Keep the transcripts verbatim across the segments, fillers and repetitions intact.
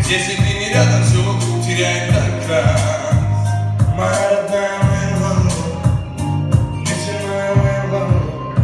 Если ты не рядом, все вокруг теряет окрас. Моя родная, моя мама, неземная моя мама.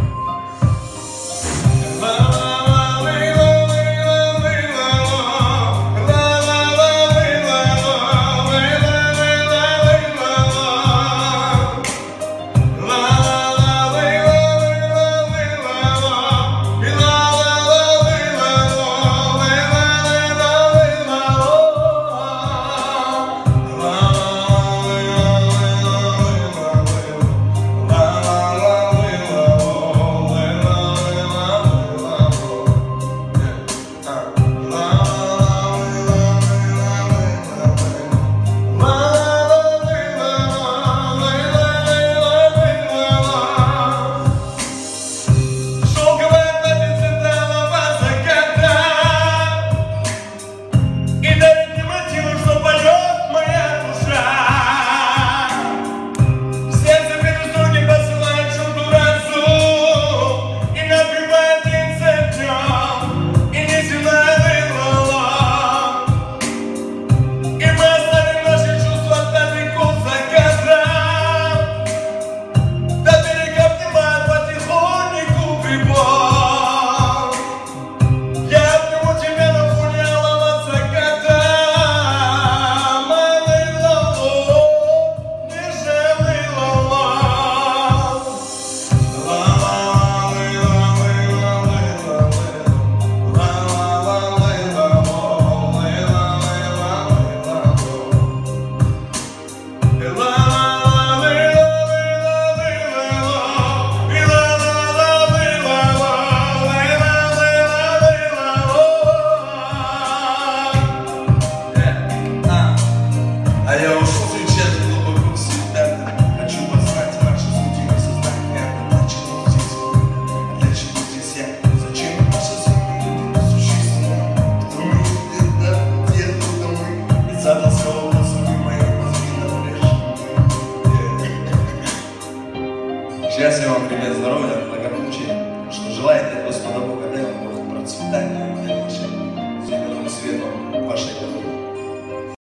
А я ушел встречать глубоко в свидание. Хочу познать наши судьбы, создать это. Для чего здесь вы? Для чего здесь я? Зачем наша семья существует? Кто мы где-то, где только мы? И задал свой вопрос, и мои мозги напряжены. Счастья вам, привет, здоровья, благополучия. Что желает от Господа Бога, дай вам Бог процветания.